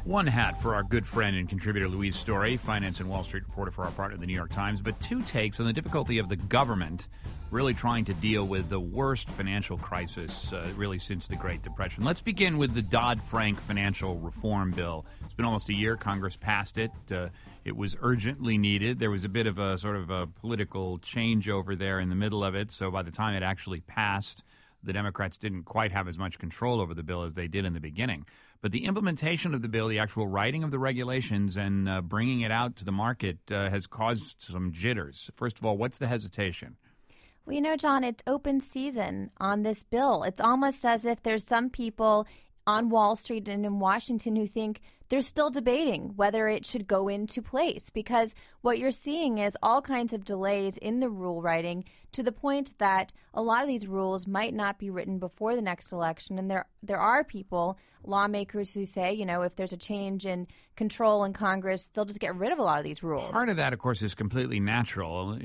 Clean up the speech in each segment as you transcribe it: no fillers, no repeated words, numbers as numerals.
One hat for our good friend and contributor Louise Story, finance and Wall Street reporter for our partner, the New York Times, but two takes on the difficulty of the government really trying to deal with the worst financial crisis really since the Great Depression. Let's begin with the Dodd-Frank financial reform bill. It's been almost a year. Congress passed it. It was urgently needed. There was a bit of a sort of a political changeover there in the middle of it, so by the time it actually passed, the Democrats didn't quite have as much control over the bill as they did in the beginning. But the implementation of the bill, the actual writing of the regulations and bringing it out to the market has caused some jitters. First of all, what's the hesitation? Well, you know, John, it's open season on this bill. It's almost as if there's some people on Wall Street and in Washington who think they're still debating whether it should go into place, because what you're seeing is all kinds of delays in the rule writing to the point that a lot of these rules might not be written before the next election. And there are people, lawmakers, who say, you know, if there's a change in control in Congress, they'll just get rid of a lot of these rules. Part of that, of course, is completely natural.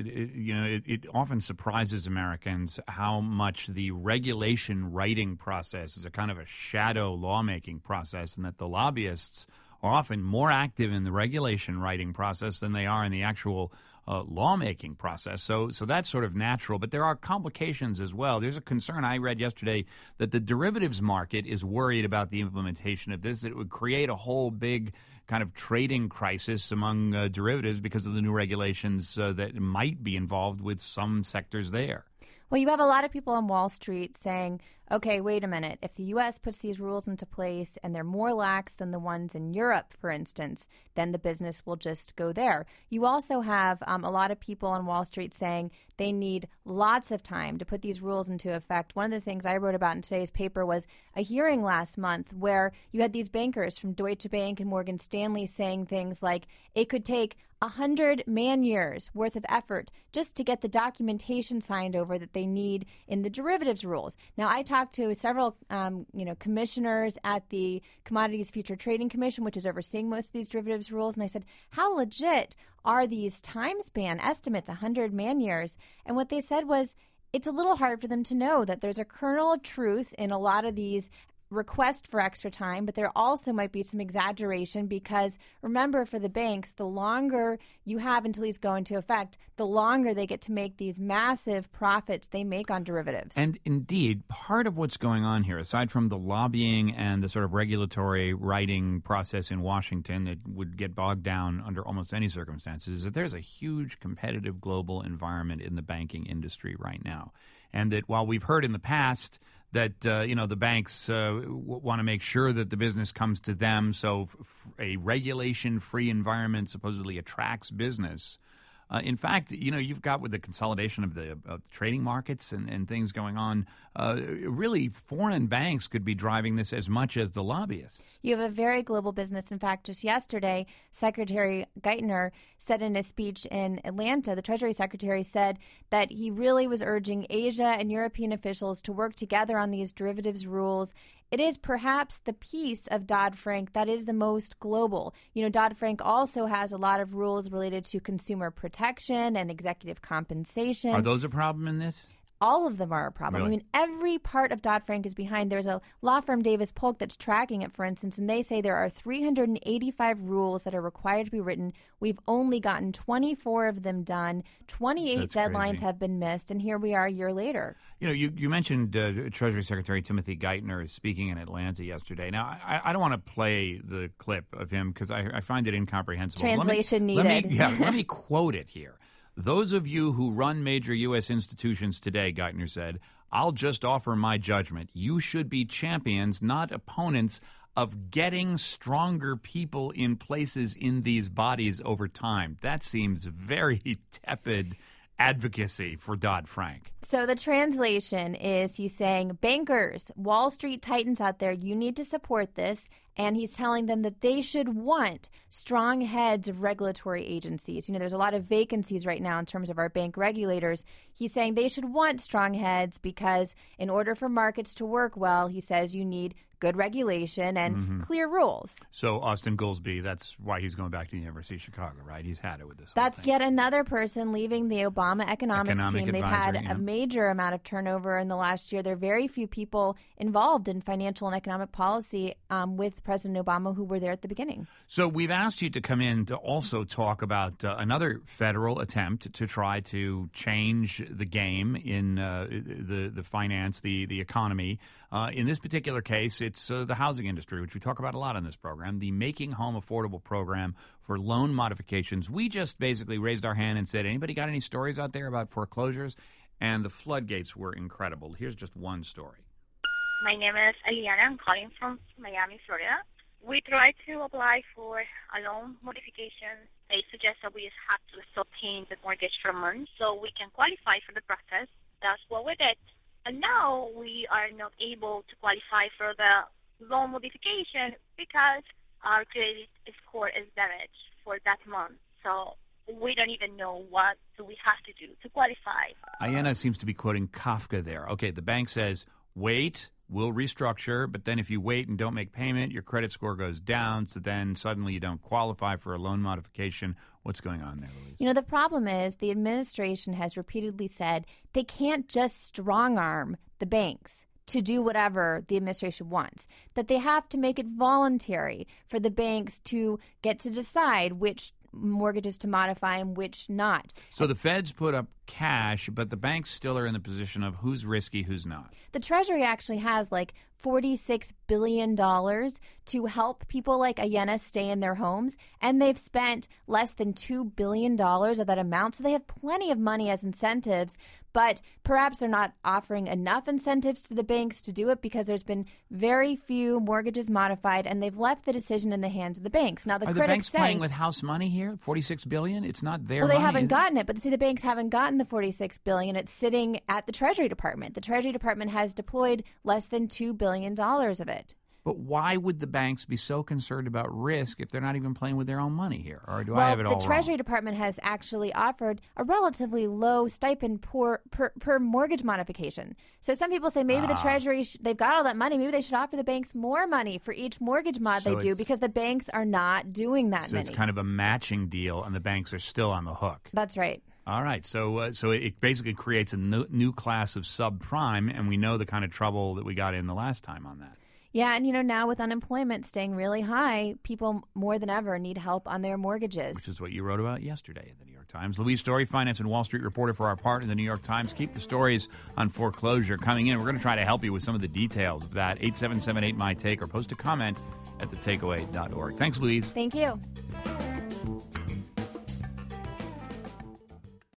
It often surprises Americans how much the regulation writing process is a kind of a shadow lawmaking process, and that the lobbyists are often more active in the regulation writing process than they are in the actual lawmaking process. So that's sort of natural. But there are complications as well. There's a concern I read yesterday that the derivatives market is worried about the implementation of this. It would create a whole big kind of trading crisis among derivatives because of the new regulations that might be involved with some sectors there. Well, you have a lot of people on Wall Street saying, okay, wait a minute. If the U.S. puts these rules into place and they're more lax than the ones in Europe, for instance, then the business will just go there. You also have a lot of people on Wall Street saying they need lots of time to put these rules into effect. One of the things I wrote about in today's paper was a hearing last month where you had these bankers from Deutsche Bank and Morgan Stanley saying things like it could take 100 man-years worth of effort just to get the documentation signed over that they need in the derivatives rules. Now, I talked to several commissioners at the Commodities Future Trading Commission, which is overseeing most of these derivatives rules, and I said, how legit are these time span estimates, 100 man-years? And what they said was it's a little hard for them to know that there's a kernel of truth in a lot of these request for extra time, but there also might be some exaggeration because, remember, for the banks, the longer you have until these go into effect, the longer they get to make these massive profits they make on derivatives. And indeed, part of what's going on here, aside from the lobbying and the sort of regulatory writing process in Washington that would get bogged down under almost any circumstances, is that there's a huge competitive global environment in the banking industry right now. And that while we've heard in the past that, the banks want to make sure that the business comes to them, so a regulation-free environment supposedly attracts business. In fact, you've got with the consolidation of the trading markets and things going on, really foreign banks could be driving this as much as the lobbyists. You have a very global business. In fact, just yesterday, Secretary Geithner said in a speech in Atlanta, the Treasury Secretary said that he really was urging Asia and European officials to work together on these derivatives rules. It is perhaps the piece of Dodd-Frank that is the most global. Dodd-Frank also has a lot of rules related to consumer protection and executive compensation. Are those a problem in this? All of them are a problem. Really? I mean, every part of Dodd-Frank is behind. There's a law firm, Davis Polk, that's tracking it, for instance, and they say there are 385 rules that are required to be written. We've only gotten 24 of them done. 28 That's deadlines crazy. have been missed, and here we are a year later. You mentioned Treasury Secretary Timothy Geithner speaking in Atlanta yesterday. Now, I don't want to play the clip of him because I find it incomprehensible. Translation needed. Let me quote it here. Those of you who run major U.S. institutions today, Geithner said, I'll just offer my judgment. You should be champions, not opponents, of getting stronger people in places in these bodies over time. That seems very tepid advocacy for Dodd-Frank. So the translation is he's saying, bankers, Wall Street titans out there, you need to support this. And he's telling them that they should want strong heads of regulatory agencies. There's a lot of vacancies right now in terms of our bank regulators. He's saying they should want strong heads because in order for markets to work well, he says you need good regulation and clear rules. So Austin Goolsbee, that's why he's going back to the University of Chicago, right? He's had it with this whole That's thing. yet another person leaving the Obama economics team. They've had a major amount of turnover in the last year. There are very few people involved in financial and economic policy with President Obama who were there at the beginning. So we've asked you to come in to also talk about another federal attempt to try to change the game in the finance, the economy. In this particular case, it's the housing industry, which we talk about a lot on this program, the Making Home Affordable program for loan modifications. We just basically raised our hand and said, anybody got any stories out there about foreclosures? And the floodgates were incredible. Here's just one story. My name is Eliana. I'm calling from Miami, Florida. We tried to apply for a loan modification. They suggest that we just have to stop paying the mortgage for a month so we can qualify for the process. That's what we did. And now we are not able to qualify for the loan modification because our credit score is damaged for that month. So we don't even know what do we have to do to qualify. Ayanna seems to be quoting Kafka there. Okay, the bank says, wait, we'll restructure, but then if you wait and don't make payment, your credit score goes down, so then suddenly you don't qualify for a loan modification. What's going on there, Louise? You know, the problem is the administration has repeatedly said they can't just strong-arm the banks to do whatever the administration wants, that they have to make it voluntary for the banks to get to decide which mortgages to modify and which not. So the feds put up cash, but the banks still are in the position of who's risky, who's not. The Treasury actually has like $46 billion to help people like Ayanna stay in their homes, and they've spent less than $2 billion of that amount, so they have plenty of money as incentives, but perhaps they're not offering enough incentives to the banks to do it because there's been very few mortgages modified, and they've left the decision in the hands of the banks. Now, Are the banks playing with house money here? $46 billion? It's not their money. Well, they haven't gotten it, but see, the banks haven't gotten the $46 billion. It's sitting at the Treasury Department. The Treasury Department has deployed less than $2 billion of it. But why would the banks be so concerned about risk if they're not even playing with their own money here? Or do I have it all wrong? The Treasury Department has actually offered a relatively low stipend per mortgage modification. So some people say maybe the Treasury, they've got all that money, maybe they should offer the banks more money for each mortgage mod they do because the banks are not doing that many. So it's kind of a matching deal, and the banks are still on the hook. That's right. All right. So it basically creates a new class of subprime, and we know the kind of trouble that we got in the last time on that. Yeah, and now with unemployment staying really high, people more than ever need help on their mortgages. Which is what you wrote about yesterday in the New York Times. Louise Story, finance and Wall Street reporter for our part in the New York Times. Keep the stories on foreclosure coming in. We're going to try to help you with some of the details of that. 877-8-MY-TAKE or post a comment at thetakeaway.org. Thanks, Louise. Thank you.